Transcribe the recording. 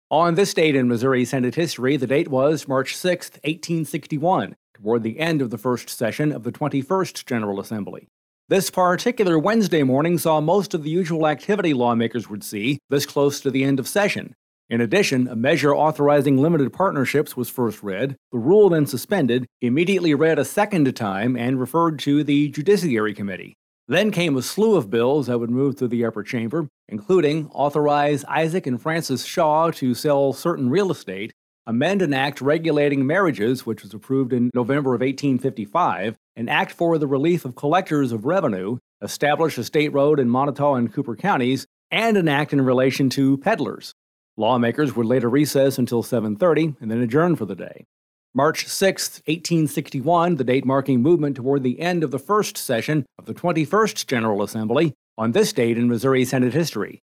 On this date in Missouri Senate history, the date was March 6, 1861, toward the end of the first session of the 21st General Assembly. This particular Wednesday morning saw most of the usual activity lawmakers would see this close to the end of session. In addition, a measure authorizing limited partnerships was first read, the rule then suspended, immediately read a second time, and referred to the Judiciary Committee. Then came a slew of bills that would move through the upper chamber, including authorize Isaac and Frances Shaw to sell certain real estate, amend an act regulating marriages, which was approved in November of 1855, an act for the relief of collectors of revenue, establish a state road in Montauk and Cooper counties, and an act in relation to peddlers. Lawmakers would later recess until 7:30 and then adjourn for the day. March 6, 1861, the date marking movement toward the end of the first session of the 21st General Assembly, on this date in Missouri Senate history.